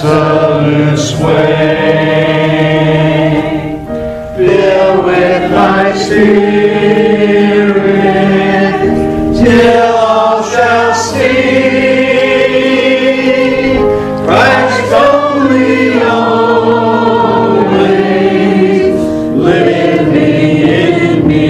summer sway, fill with thy spirit, till all shall see Christ only always living in me.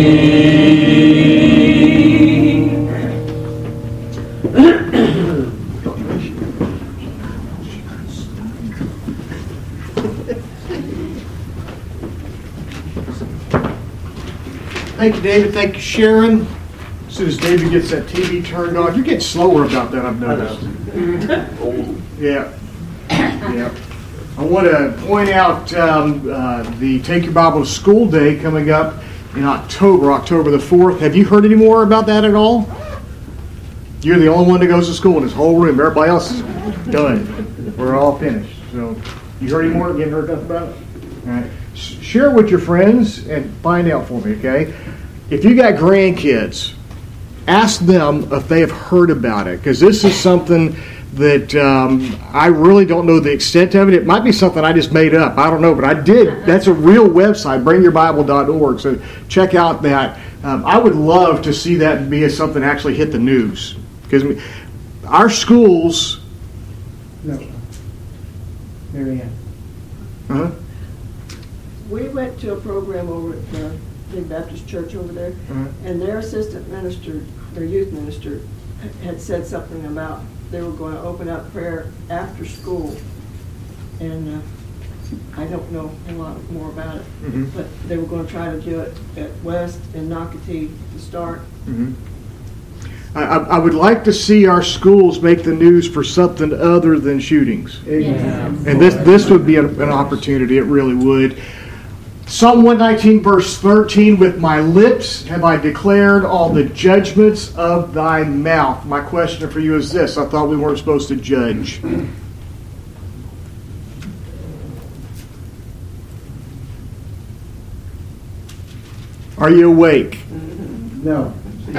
Thank you, David. Thank you, Sharon. As soon as David gets that TV turned on, you're getting slower about that, I've noticed. Yeah. Yeah. I want to point out the Take Your Bible to School Day coming up in October the 4th. Have you heard any more about that at all? You're the only one that goes to school in this whole room. Everybody else is done. We're all finished. So, you heard any more? You haven't heard nothing about it? All right. Share it with your friends and find out for me, okay? If you got grandkids, ask them if they have heard about it, because this is something that I really don't know the extent of it. It might be something I just made up. I don't know, but I did. That's a real website, bringyourbible.org, so check out that. I would love to see that be something that actually hit the news, because our schools... No. Marianne. Uh-huh. We went to a program over at the Big Baptist Church over there, and their assistant minister, their youth minister, had said something about they were going to open up prayer after school. And I don't know a lot more about it, but they were going to try to do it at West and Nocatee to start. I would like to see our schools make the news for something other than shootings. Yes. And this would be an opportunity. It really would. Psalm 119, verse 13, with my lips have I declared all the judgments of thy mouth. My question for you is this. I thought we weren't supposed to judge. Are you awake? No.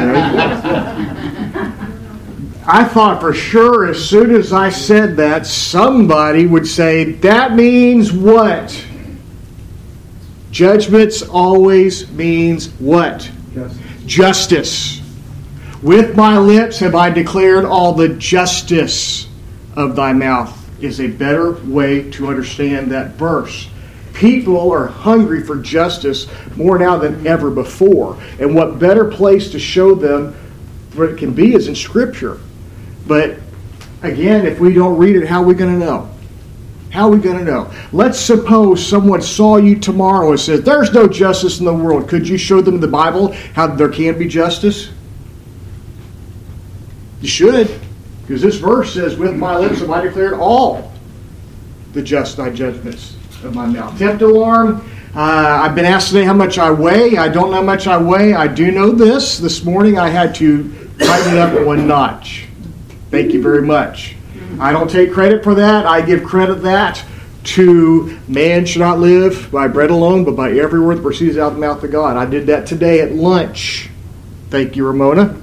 I thought for sure as soon as I said that, somebody would say, that means what? Judgments always means what? Justice. With my lips have I declared all the justice of thy mouth is a better way to understand that verse. People are hungry for justice more now than ever before. And what better place to show them what it can be is in Scripture. But again, if we don't read it, how are we going to know? How are we going to know? Let's suppose someone saw you tomorrow and said, there's no justice in the world. Could you show them in the Bible how there can be justice? You should. Because this verse says, with my lips have I declared all the just thy judgments of my mouth. Tempt alarm. I've been asked today how much I weigh. I don't know how much I weigh. I do know this. This morning I had to tighten it up one notch. Thank you very much. I don't take credit for that. I give credit that to man should not live by bread alone, but by every word that proceeds out of the mouth of God. I did that today at lunch. Thank you, Ramona.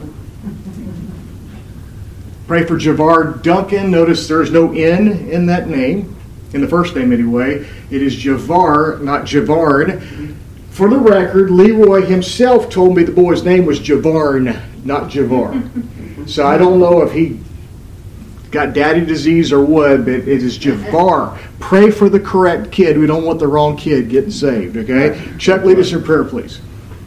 Pray for Javar Duncan. Notice there's no N in that name. In the first name anyway. It is Javar, not Javard. For the record, Leroy himself told me the boy's name was Javarn, not Javar. So I don't know if he got daddy disease or what, but it is Javar. Pray for the correct kid. We don't want the wrong kid getting saved, okay? Chuck, lead us in prayer, please.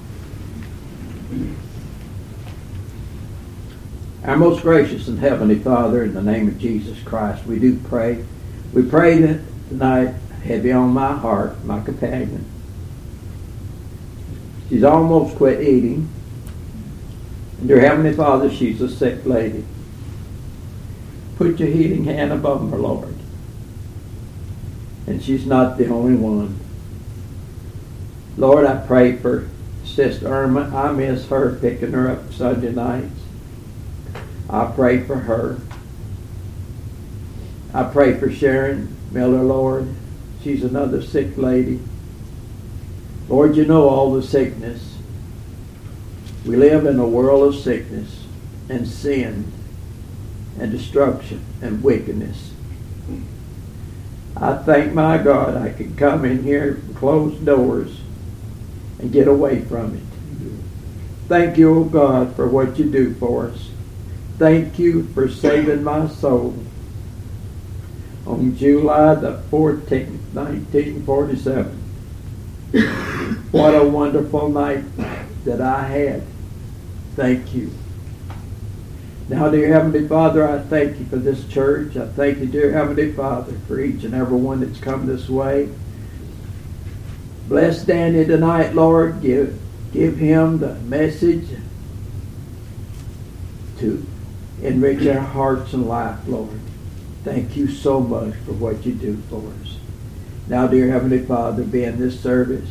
Our most gracious and heavenly Father, in the name of Jesus Christ, we do pray. We pray that tonight, heavy on my heart, my companion. She's almost quit eating. And dear Heavenly Father, she's a sick lady. Put your healing hand above her, Lord. And she's not the only one. Lord, I pray for Sister Irma. I miss her picking her up Sunday nights. I pray for her. I pray for Sharon Miller, Lord. She's another sick lady. Lord, you know all the sickness. We live in a world of sickness and sin and destruction and wickedness. I thank my God I can come in here, close doors, and get away from it. Thank you, O God, for what you do for us. Thank you for saving my soul. On July the 14th, 1947. What a wonderful night that I had. Thank you. Now, dear Heavenly Father, I thank you for this church. I thank you, dear Heavenly Father, for each and every one that's come this way. Bless Danny tonight, Lord. Give him the message to enrich our hearts and life, Lord. Thank you so much for what you do for us. Now, dear Heavenly Father, be in this service.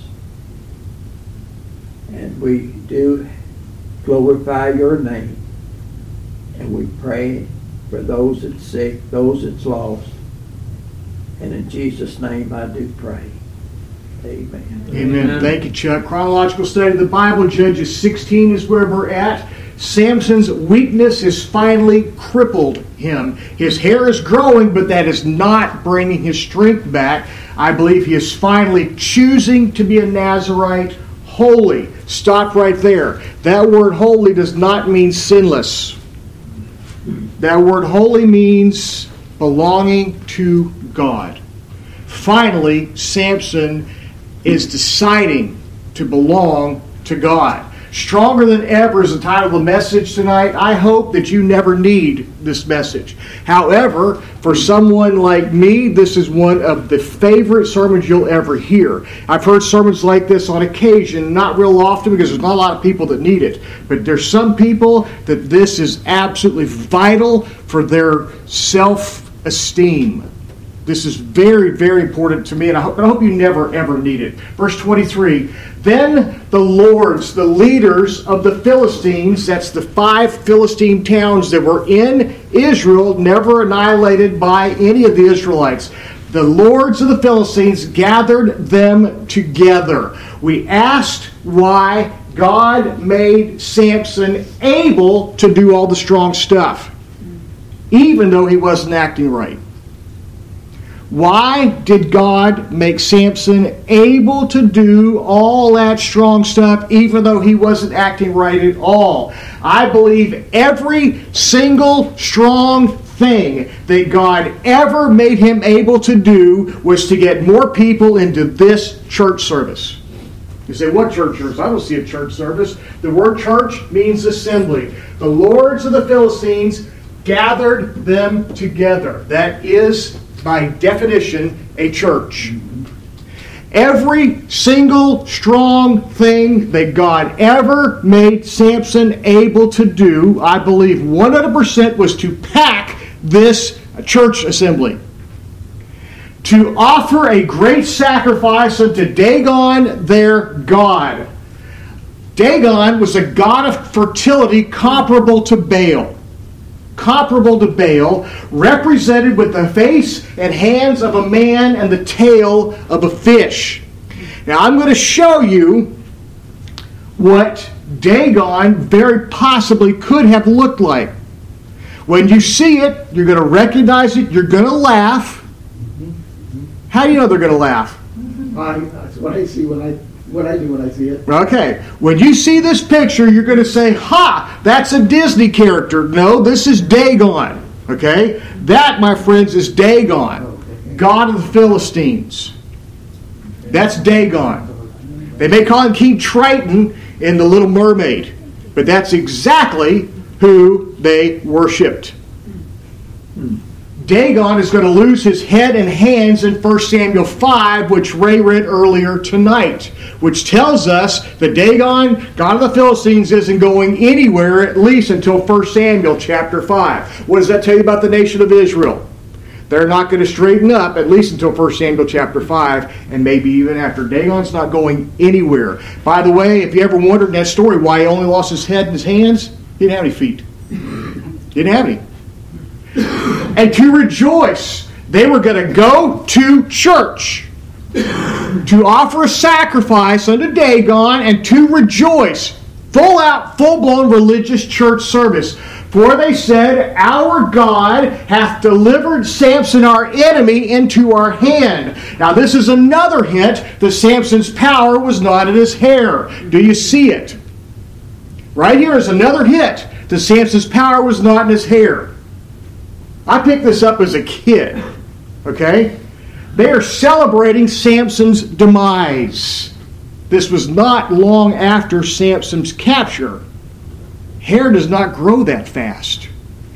And we do glorify your name. And we pray for those that's sick, those that's lost. And in Jesus' name I do pray. Amen. Amen. Thank you, Chuck. Chronological study of the Bible, Judges 16 is where we're at. Samson's weakness has finally crippled him. His hair is growing, but that is not bringing his strength back. I believe he is finally choosing to be a Nazirite, holy. Stop right there. That word holy does not mean sinless. That word holy means belonging to God. Finally, Samson is deciding to belong to God. Stronger Than Ever is the title of the message tonight. I hope that you never need this message. However, for someone like me, this is one of the favorite sermons you'll ever hear. I've heard sermons like this on occasion, not real often because there's not a lot of people that need it. But there's some people that this is absolutely vital for their self-esteem. This is very, very important to me, and I hope you never, ever need it. Verse 23, Then the lords, the leaders of the Philistines, that's the 5 Philistine towns that were in Israel, never annihilated by any of the Israelites. The lords of the Philistines gathered them together. We asked why God made Samson able to do all the strong stuff, even though he wasn't acting right. Why did God make Samson able to do all that strong stuff even though he wasn't acting right at all? I believe every single strong thing that God ever made him able to do was to get more people into this church service. You say, what church service? I don't see a church service. The word church means assembly. The lords of the Philistines gathered them together. That is, by definition, a church. Every single strong thing that God ever made Samson able to do, I believe 100% was to pack this church assembly. To offer a great sacrifice unto Dagon, their god. Dagon was a god of fertility comparable to Baal. Comparable to Baal, represented with the face and hands of a man and the tail of a fish. Now I'm going to show you what Dagon very possibly could have looked like. When you see it, you're going to recognize it, you're going to laugh. How do you know they're going to laugh? That's what I see when I see it. Okay, when you see this picture, you're going to say, ha, that's a Disney character. No, this is Dagon. Okay? That, my friends, is Dagon, god of the Philistines. That's Dagon. They may call him King Triton in The Little Mermaid, but that's exactly who they worshipped. Dagon is going to lose his head and hands in 1 Samuel 5, which Ray read earlier tonight, which tells us that Dagon, god of the Philistines, isn't going anywhere at least until 1 Samuel chapter 5. What does that tell you about the nation of Israel? They're not going to straighten up at least until 1 Samuel chapter 5, and maybe even after. Dagon's not going anywhere. By the way, if you ever wondered in that story why he only lost his head and his hands, he didn't have any feet. He didn't have any. And to rejoice, they were going to go to church to offer a sacrifice unto Dagon and to rejoice. full-blown religious church service. For they said, our God hath delivered Samson our enemy into our hand. Now this is another hint that Samson's power was not in his hair. Do you see it? Right here is another hint that Samson's power was not in his hair. I picked this up as a kid. Okay? They are celebrating Samson's demise. This was not long after Samson's capture. Hair does not grow that fast.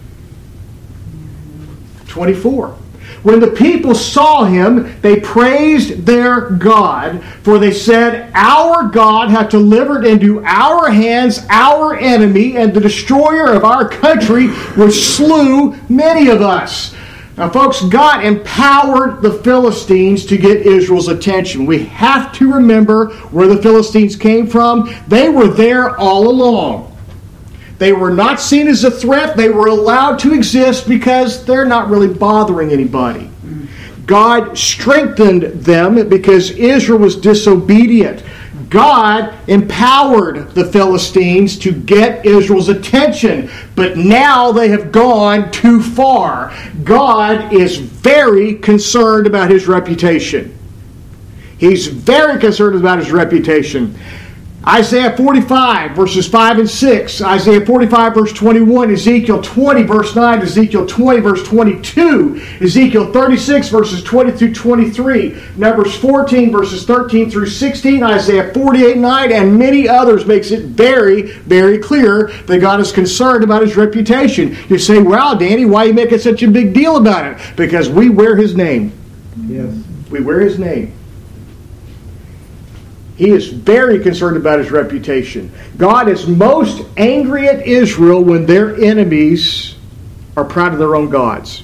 24. When the people saw him, they praised their God, for they said, our God hath delivered into our hands our enemy, and the destroyer of our country, which slew many of us. Now, folks, God empowered the Philistines to get Israel's attention. We have to remember where the Philistines came from. They were there all along. They were not seen as a threat. They were allowed to exist because they're not really bothering anybody. God strengthened them because Israel was disobedient. God empowered the Philistines to get Israel's attention, but now they have gone too far. God is very concerned about his reputation. He's very concerned about his reputation. Isaiah 45, verses 5 and 6, Isaiah 45, verse 21, Ezekiel 20, verse 9, Ezekiel 20, verse 22, Ezekiel 36, verses 20 through 23, Numbers 14, verses 13 through 16, Isaiah 48, 9, and many others makes it very, very clear that God is concerned about his reputation. You say, well, Danny, why are you making such a big deal about it? Because we wear his name. Yes. We wear his name. He is very concerned about his reputation. God is most angry at Israel when their enemies are proud of their own gods.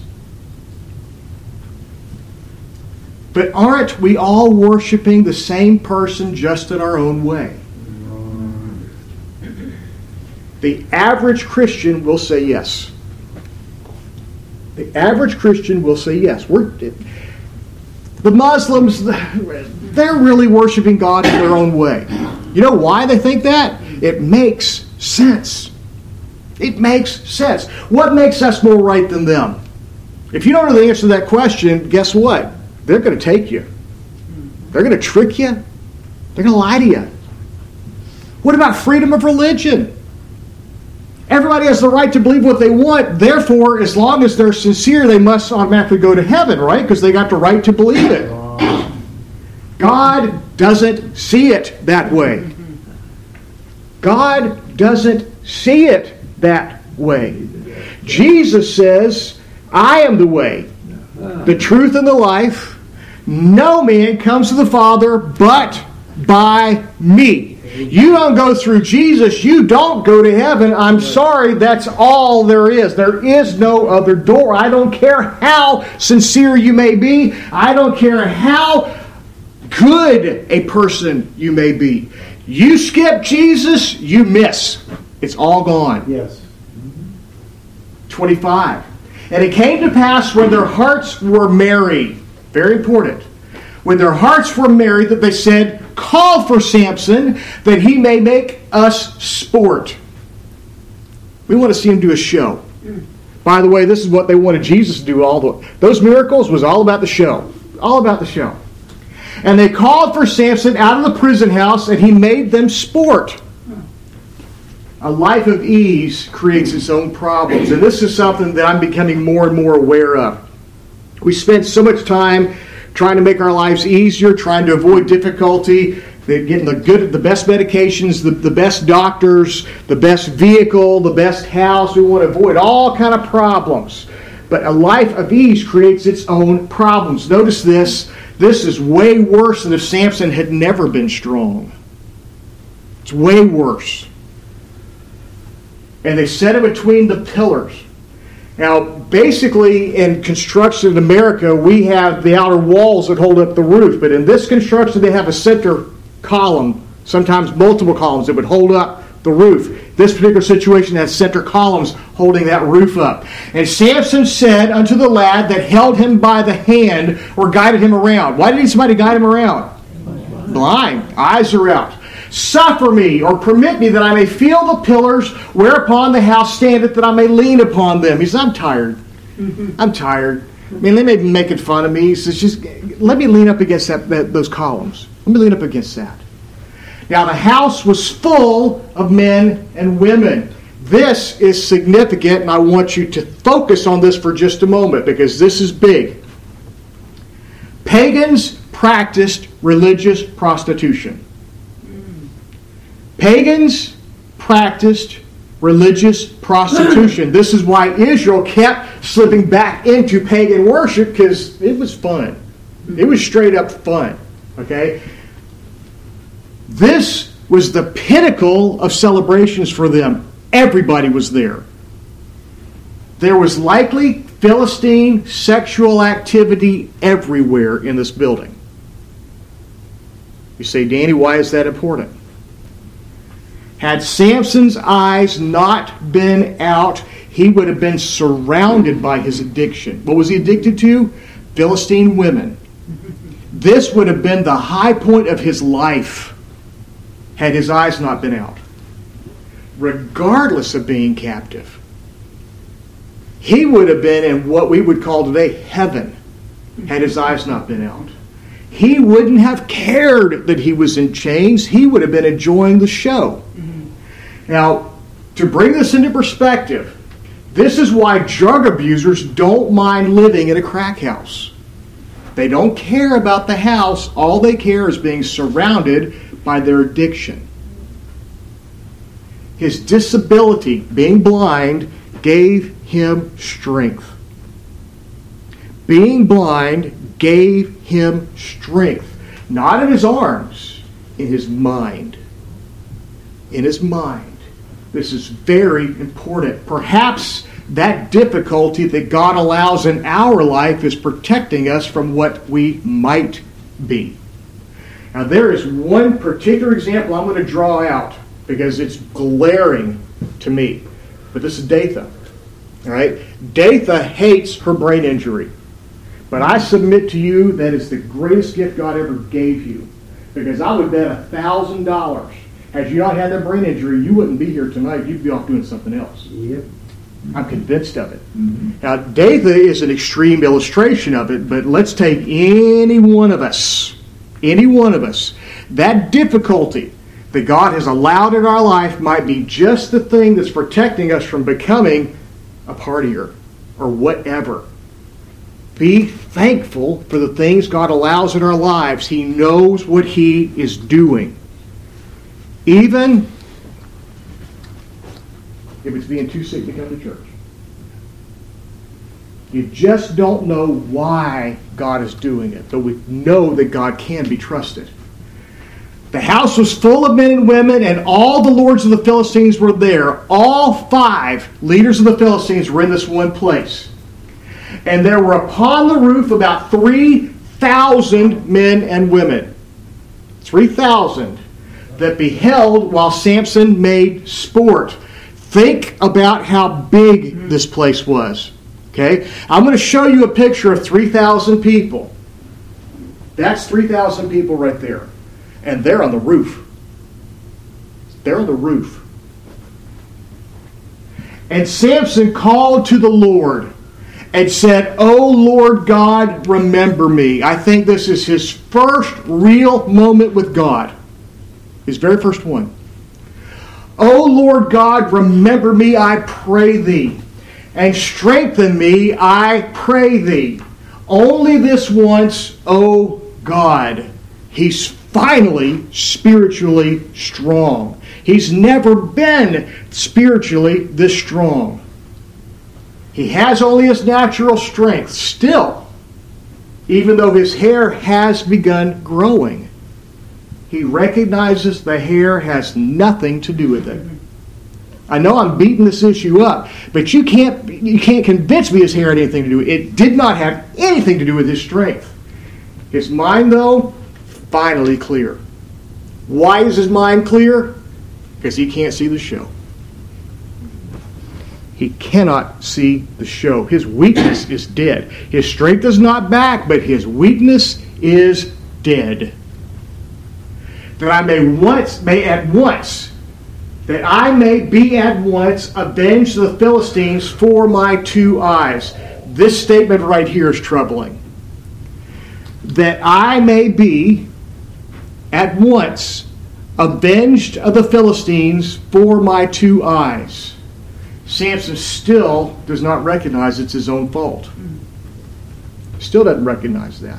But aren't we all worshiping the same person just in our own way? The average Christian will say yes. The average Christian will say yes. The Muslims, they're really worshiping God in their own way. You know why they think that? It makes sense. It makes sense. What makes us more right than them? If you don't know the answer to that question, guess what? They're going to take you. They're going to trick you. They're going to lie to you. What about freedom of religion? Everybody has the right to believe what they want. Therefore, as long as they're sincere, they must automatically go to heaven, right? Because they got the right to believe it. God doesn't see it that way. God doesn't see it that way. Jesus says, I am the way, the truth, and the life. No man comes to the Father but by me. You don't go through Jesus, you don't go to heaven. I'm sorry, that's all there is. There is no other door. I don't care how sincere you may be. I don't care how good a person you may be. You skip Jesus, you miss. It's all gone. Yes. 25. And it came to pass when their hearts were merry. Very important. When their hearts were merry, that they said, call for Samson, that he may make us sport. We want to see him do a show. By the way, this is what they wanted Jesus to do. Those miracles was all about the show. All about the show. And they called for Samson out of the prison house, and he made them sport. A life of ease creates its own problems. And this is something that I'm becoming more and more aware of. We spend so much time trying to make our lives easier, trying to avoid difficulty, getting the best medications, the best doctors, the best vehicle, the best house. We want to avoid all kind of problems. But a life of ease creates its own problems. Notice this. This is way worse than if Samson had never been strong. It's way worse. And they set him between the pillars. Now, basically, in construction in America, we have the outer walls that hold up the roof. But in this construction, they have a center column, sometimes multiple columns, that would hold up the roof. This particular situation has center columns holding that roof up. And Samson said unto the lad that held him by the hand or guided him around. Why did somebody guide him around? Blind. Eyes are out. Suffer me, or permit me, that I may feel the pillars whereupon the house standeth, that I may lean upon them. He says, I'm tired. I'm tired. I mean, they may be making fun of me. He says, just let me lean up against those columns. Let me lean up against that. Now, the house was full of men and women. This is significant, and I want you to focus on this for just a moment, because this is big. Pagans practiced religious prostitution. Pagans practiced religious prostitution. This is why Israel kept slipping back into pagan worship, because it was fun. It was straight up fun. Okay? This was the pinnacle of celebrations for them. Everybody was there. There was likely Philistine sexual activity everywhere in this building. You say, Danny, why is that important? Had Samson's eyes not been out, he would have been surrounded by his addiction. What was he addicted to? Philistine women. This would have been the high point of his life had his eyes not been out. Regardless of being captive, he would have been in what we would call today heaven had his eyes not been out. He wouldn't have cared that he was in chains. He would have been enjoying the show. Now, to bring this into perspective, this is why drug abusers don't mind living in a crack house. They don't care about the house. All they care is being surrounded by their addiction. His disability, being blind, gave him strength. Being blind gave him strength. Not in his arms, in his mind. In his mind. This is very important. Perhaps that difficulty that God allows in our life is protecting us from what we might be. Now, there is one particular example I'm going to draw out because it's glaring to me. But this is Datha. All right? Datha hates her brain injury. But I submit to you that is the greatest gift God ever gave you. Because I would bet $1,000. Had you not had that brain injury, you wouldn't be here tonight. You'd be off doing something else. Yep. I'm convinced of it. Mm-hmm. Now, Datha is an extreme illustration of it, but let's take any one of us. That difficulty that God has allowed in our life might be just the thing that's protecting us from becoming a partier or whatever. Be thankful for the things God allows in our lives. He knows what He is doing. Even if it's being too sick to come to church. You just don't know why God is doing it, but we know that God can be trusted. The house was full of men and women, and all the lords of the Philistines were there. All 5 leaders of the Philistines were in this one place. And there were upon the roof about 3,000 men and women. 3,000 that beheld while Samson made sport. Think about how big this place was. Okay? I'm going to show you a picture of 3,000 people. That's 3,000 people right there. And they're on the roof. They're on the roof. And Samson called to the Lord and said, "O Lord God, remember me." I think this is his first real moment with God. His very first one. "O Lord God, remember me, I pray thee, and strengthen me, I pray thee. Only this once, O God." He's finally spiritually strong. He's never been spiritually this strong. He has only his natural strength still, even though his hair has begun growing. He recognizes the hair has nothing to do with it. I know I'm beating this issue up, but you can't convince me his hair had anything to do with it. It did not have anything to do with his strength. His mind, though, finally clear. Why is his mind clear? Because he can't see the show. He cannot see the show. His weakness is dead. His strength is not back, but his weakness is dead. that I may be at once avenge the Philistines for my 2 eyes. This statement right here is troubling. That I may be at once avenged of the Philistines for my 2 eyes. Samson still does not recognize it's his own fault. Still doesn't recognize that.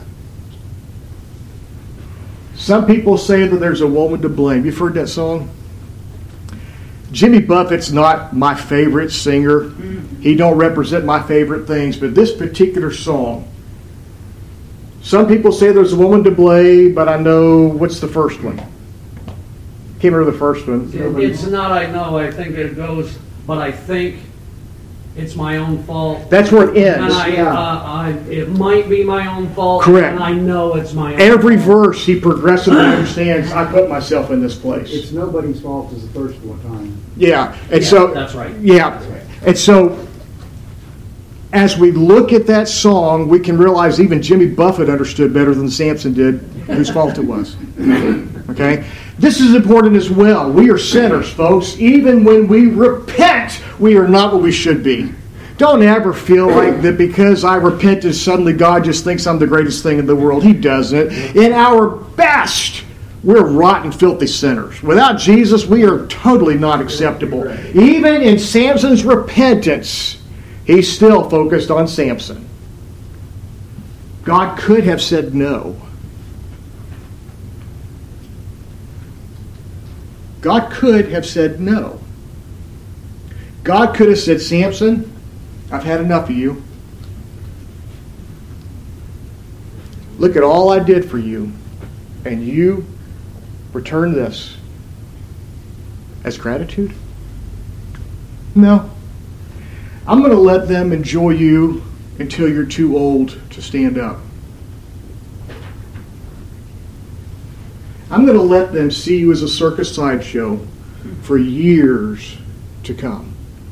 Some people say that there's a woman to blame. You've heard that song? Jimmy Buffett's not my favorite singer. He don't represent my favorite things, but this particular song, some people say there's a woman to blame, but I know, what's the first one? Can't remember the first one. It's not I know, I think it goes, but I think it's my own fault. That's where it ends. And it might be my own fault. Correct. And I know it's my own Every fault. verse he progressively understands, I put myself in this place. It's nobody's fault is the first one time. Yeah, and Yeah, so that's right. Yeah, That's right. and so as we look at that song, we can realize even Jimmy Buffett understood better than Samson did whose fault it was. Okay, this is important as well. We are sinners, folks. Even when we repent, we are not what we should be. Don't ever feel like that because I repented, suddenly God just thinks I'm the greatest thing in the world. He doesn't. In our best, we're rotten, filthy sinners. Without Jesus, we are totally not acceptable. Even in Samson's repentance, he's still focused on Samson. God could have said no. God could have said no. God could have said, Samson, I've had enough of you. Look at all I did for you, and you return this as gratitude? No. I'm going to let them enjoy you until you're too old to stand up. I'm going to let them see you as a circus sideshow for years to come.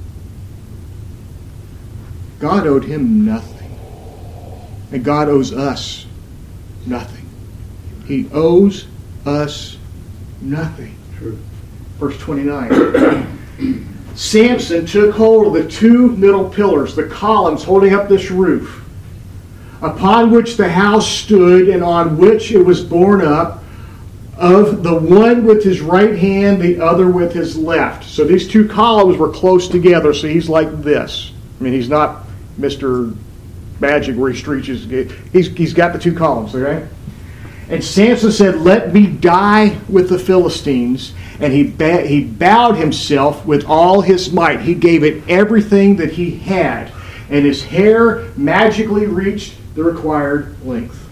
God owed him nothing. And God owes us nothing. He owes us nothing. True. Verse 29. Samson took hold of the 2 middle pillars, the columns holding up this roof, upon which the house stood and on which it was borne up, of the one with his right hand, the other with his left. So these 2 columns were close together, so he's like this. I mean, he's not Mr. Magic where he stretches. He's got the 2 columns, okay? And Samson said, let me die with the Philistines. And he bowed himself with all his might. He gave it everything that he had. And his hair magically reached the required length.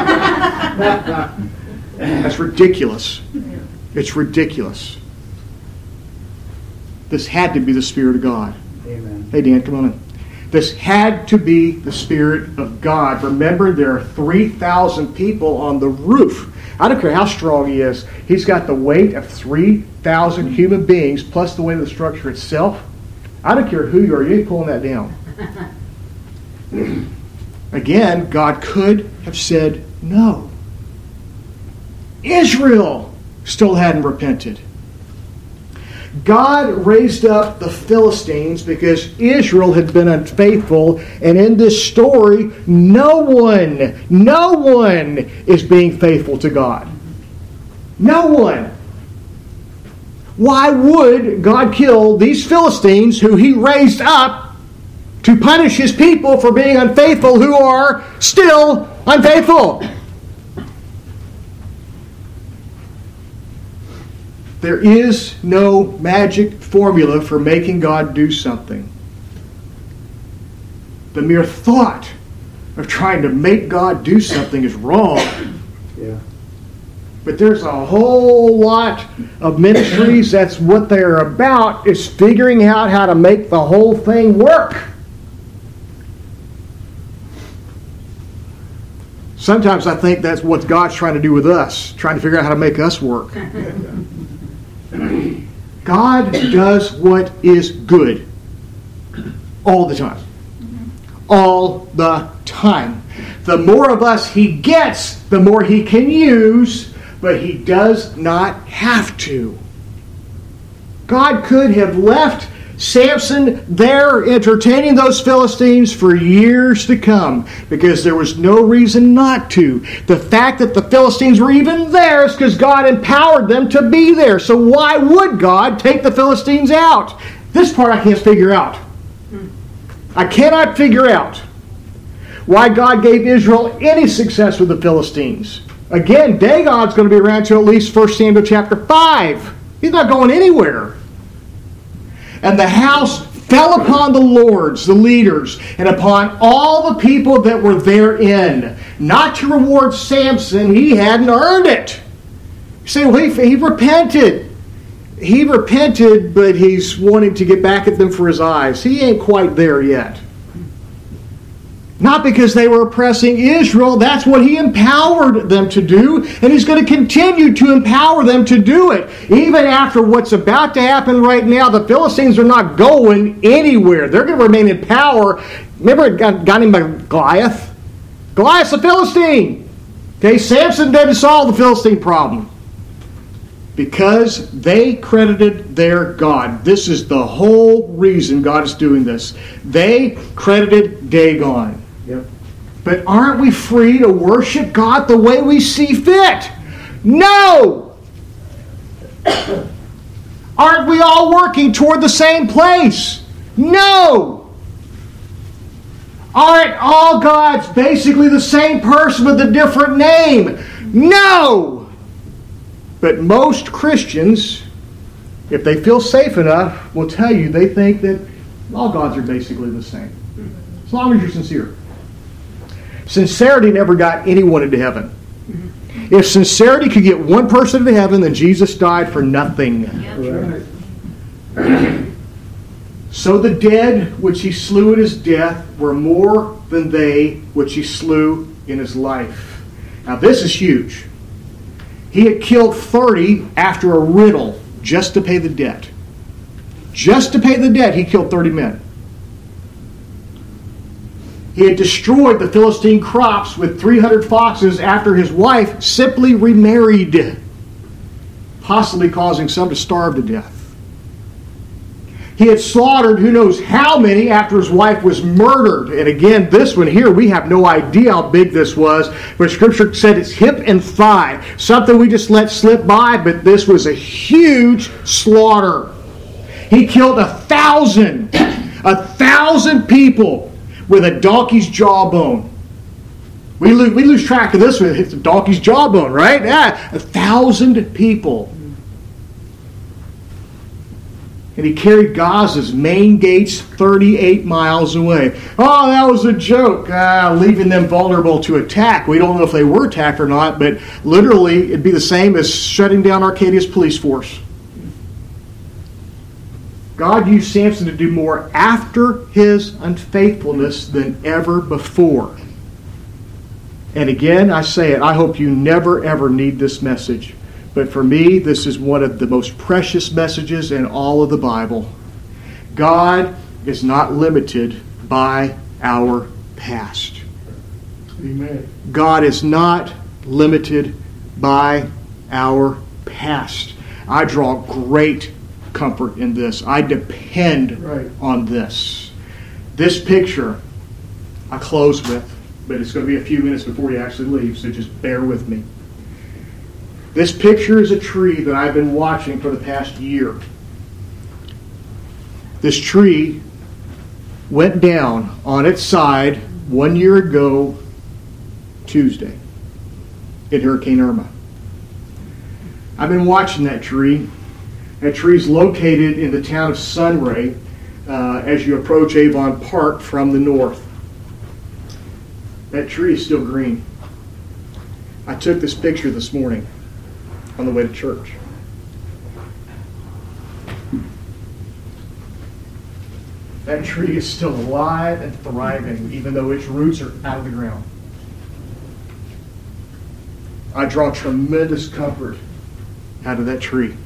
That's ridiculous. It's ridiculous. This had to be the Spirit of God. Amen. Hey, Dan, come on in. This had to be the Spirit of God. Remember, there are 3,000 people on the roof. I don't care how strong he is. He's got the weight of 3,000 human beings plus the weight of the structure itself. I don't care who you are. You ain't pulling that down. Again, God could have said no. Israel still hadn't repented. God raised up the Philistines because Israel had been unfaithful, and in this story, no one is being faithful to God. No one. Why would God kill these Philistines who he raised up to punish his people for being unfaithful who are still unfaithful? There is no magic formula for making God do something. The mere thought of trying to make God do something is wrong. Yeah. But there's a whole lot of ministries, that's what they're about, is figuring out how to make the whole thing work. Sometimes I think that's what God's trying to do with us, trying to figure out how to make us work. God does what is good all the time. All the time. The more of us he gets, the more he can use, but he does not have to. God could have left Samson there entertaining those Philistines for years to come because there was no reason not to. The fact that the Philistines were even there is because God empowered them to be there. So why would God take the Philistines out? This part I can't figure out. I cannot figure out why God gave Israel any success with the Philistines. Again, Dagon's going to be around till at least 1 Samuel chapter 5. He's not going anywhere. And the house fell upon the lords, the leaders, and upon all the people that were therein. Not to reward Samson, he hadn't earned it. You say, well, he repented. He repented, but he's wanting to get back at them for his eyes. He ain't quite there yet. Not because they were oppressing Israel. That's what he empowered them to do. And he's going to continue to empower them to do it. Even after what's about to happen right now, the Philistines are not going anywhere. They're going to remain in power. Remember a guy named Goliath? Goliath's a Philistine. Okay, Samson didn't solve the Philistine problem. Because they credited their God. This is the whole reason God is doing this. They credited Dagon. Yep. But aren't we free to worship God the way we see fit? No! Aren't we all working toward the same place? No! Aren't all gods basically the same person with a different name? No! But most Christians, if they feel safe enough, will tell you they think that all gods are basically the same. As long as you're sincere. Sincerity never got anyone into heaven. If sincerity could get one person into heaven, then Jesus died for nothing. Right. So the dead which he slew at his death were more than they which he slew in his life. Now this is huge. He had killed 30 after a riddle just to pay the debt. Just to pay the debt, he killed 30 men. He had destroyed the Philistine crops with 300 foxes after his wife simply remarried, possibly causing some to starve to death. He had slaughtered who knows how many after his wife was murdered. And again, this one here, we have no idea how big this was, but Scripture said it's hip and thigh. Something we just let slip by, but this was a huge slaughter. He killed 1,000 people with a donkey's jawbone. We lose track of this one. It's a donkey's jawbone, right? Yeah, 1,000 people. And he carried Gaza's main gates 38 miles away. Oh, that was a joke, leaving them vulnerable to attack. We don't know if they were attacked or not, but literally it'd be the same as shutting down Arcadia's police force. God used Samson to do more after his unfaithfulness than ever before. And again, I say it, I hope you never ever need this message. But for me, this is one of the most precious messages in all of the Bible. God is not limited by our past. Amen. God is not limited by our past. I draw great comfort in this. I depend on this. This picture I close with, but it's going to be a few minutes before you actually leave, so just bear with me. This picture is a tree that I've been watching for the past year. This tree went down on its side 1 year ago Tuesday in Hurricane Irma. I've been watching that tree. That tree is located in the town of Sunray as you approach Avon Park from the north. That tree is still green. I took this picture this morning on the way to church. That tree is still alive and thriving, even though its roots are out of the ground. I draw tremendous comfort out of that tree.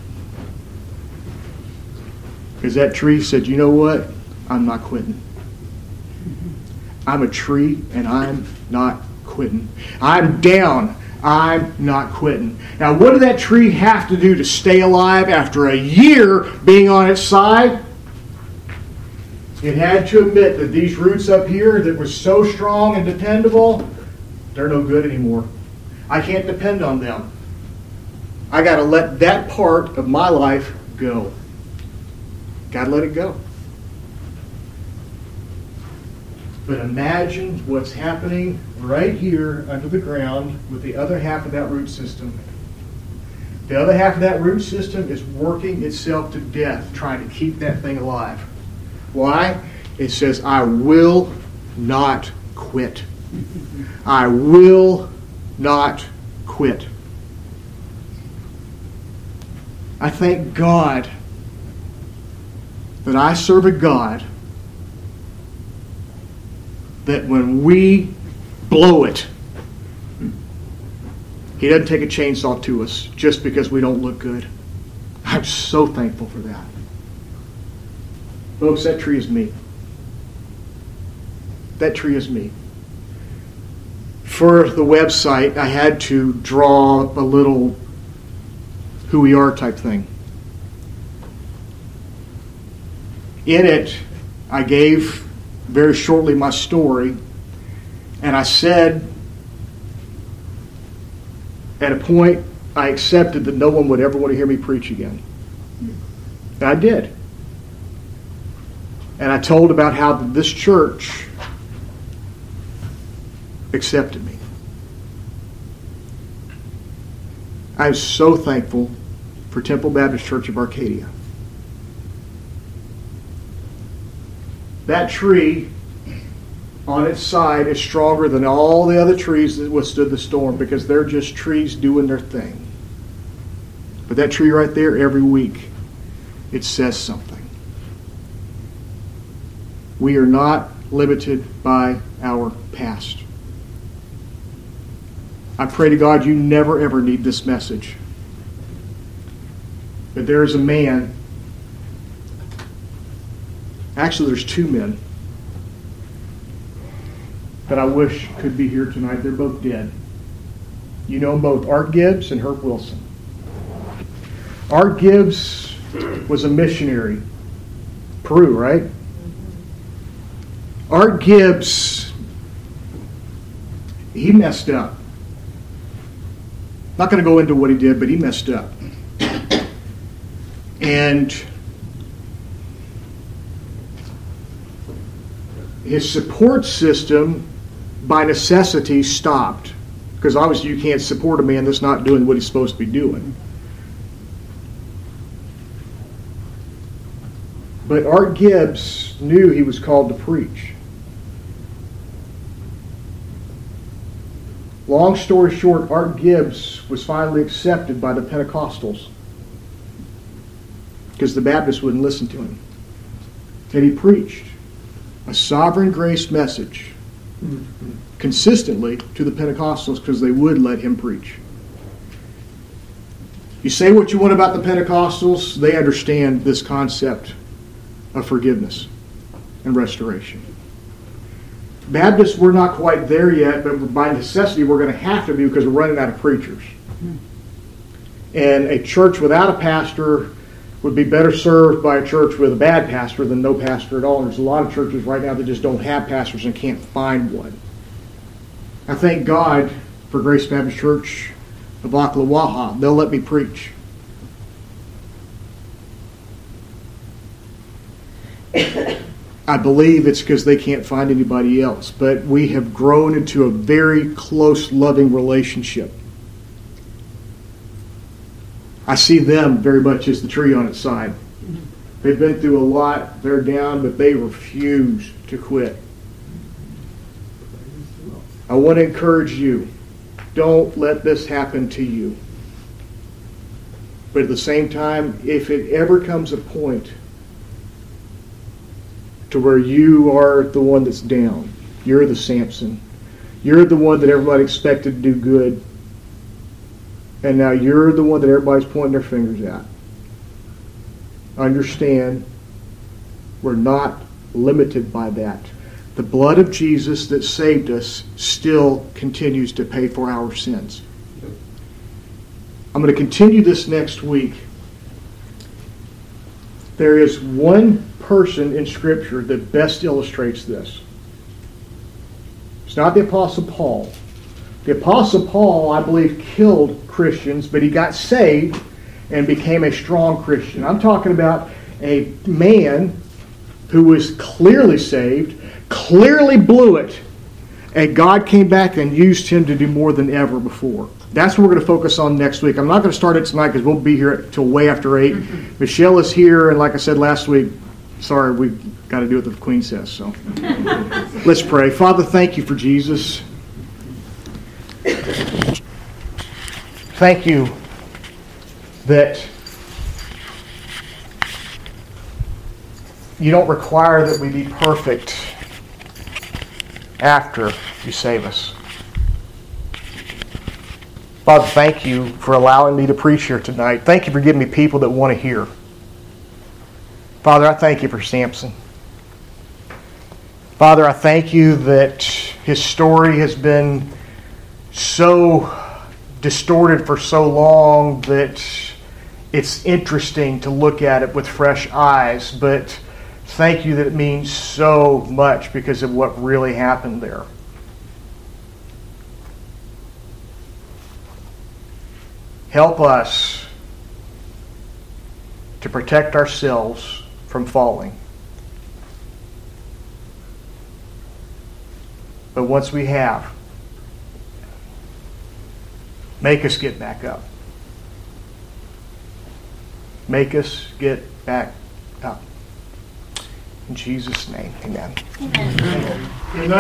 Because that tree said, you know what? I'm not quitting. I'm a tree and I'm not quitting. I'm down I'm not quitting. Now, what did that tree have to do to stay alive after a year being on its side? It had to admit that these roots up here that were so strong and dependable, they're no good anymore. I can't depend on them. I got to let that part of my life go. Got to let it go. But imagine what's happening right here under the ground with the other half of that root system. The other half of that root system is working itself to death, trying to keep that thing alive. Why? It says, I will not quit. I will not quit. I thank God that I serve a God that when we blow it, He doesn't take a chainsaw to us just because we don't look good. I'm so thankful for that. Folks, that tree is me. That tree is me. For the website, I had to draw a little who we are type thing. In it, I gave very shortly my story, and I said at a point I accepted that no one would ever want to hear me preach again. And I did. And I told about how this church accepted me. I'm so thankful for Temple Baptist Church of Arcadia. That tree on its side is stronger than all the other trees that withstood the storm because they're just trees doing their thing. But that tree right there, every week, it says something. We are not limited by our past. I pray to God you never ever need this message. But there is a man, actually there's two men, that I wish could be here tonight. They're both dead. You know them both, Art Gibbs and Herb Wilson. Art Gibbs was a missionary. Peru, right? Art Gibbs, he messed up. Not going to go into what he did, but he messed up. And his support system, by necessity, stopped. Because obviously you can't support a man that's not doing what he's supposed to be doing. But Art Gibbs knew he was called to preach. Long story short, Art Gibbs was finally accepted by the Pentecostals because the Baptists wouldn't listen to him. And he preached a sovereign grace message consistently to the Pentecostals because they would let him preach. You say what you want about the Pentecostals, they understand this concept of forgiveness and restoration. Baptists, we're not quite there yet, but by necessity we're going to have to be because we're running out of preachers. And a church without a pastor would be better served by a church with a bad pastor than no pastor at all. There's a lot of churches right now that just don't have pastors and can't find one. I thank God for Grace Baptist Church of Ocklawaha. They'll let me preach. I believe it's because they can't find anybody else. But we have grown into a very close, loving relationship. I see them very much as the tree on its side. They've been through a lot. They're down, but they refuse to quit. I want to encourage you. Don't let this happen to you. But at the same time, if it ever comes a point to where you are the one that's down, you're the Samson, you're the one that everybody expected to do good, and now you're the one that everybody's pointing their fingers at. Understand, we're not limited by that. The blood of Jesus that saved us still continues to pay for our sins. I'm going to continue this next week. There is one person in Scripture that best illustrates this. It's not the Apostle Paul. The Apostle Paul, I believe, killed Christians, but he got saved and became a strong Christian. I'm talking about a man who was clearly saved, clearly blew it, and God came back and used him to do more than ever before. That's what we're going to focus on next week. I'm not going to start it tonight because we'll be here till way after 8. Michelle is here, and like I said last week, sorry, we've got to do what the Queen says. So let's pray. Father, thank you for Jesus. Thank you that you don't require that we be perfect after you save us. Father, thank you for allowing me to preach here tonight. Thank you for giving me people that want to hear. Father, I thank you for Samson. Father, I thank you that his story has been so distorted for so long that it's interesting to look at it with fresh eyes, but thank you that it means so much because of what really happened there. Help us to protect ourselves from falling. But once we have, make us get back up. Make us get back up. In Jesus' name, amen. Amen. Good night.